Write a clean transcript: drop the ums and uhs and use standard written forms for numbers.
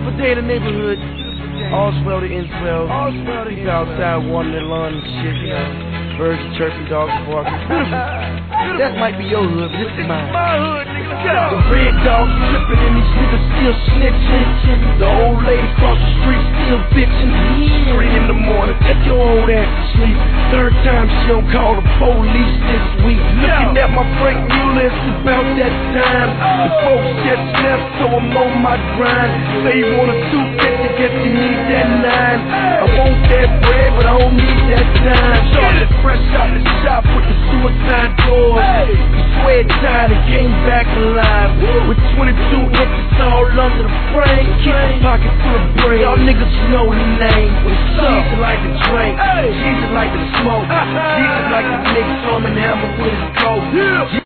Beautiful day in the neighborhood. All swell to N12. People outside watering their lawn and shit, you know. Birds chirping, dogs barking. Beautiful. That might be your hood, but this is mine. My hood, nigga, let's go. The red dogs tripping and these niggas still snitching. The old lady across the street still bitching. 3 in the morning, take your old ass to sleep. Third time she don't call the police this week. Looking at my Frank Mueller, it's about that time. The folks just left, so I'm on my grind. Say you want a 250, guess you need that 9. I want that bread, but I don't need that time. Started fresh out the shop with the suicide doors. The sweat tied and came back alive. With 22 inches all under the frame. Keep a pocket full of brain. Y'all niggas know the name. She's like to drink, she's like to smoke. She's like the nigga Storm and Hammer with his coat.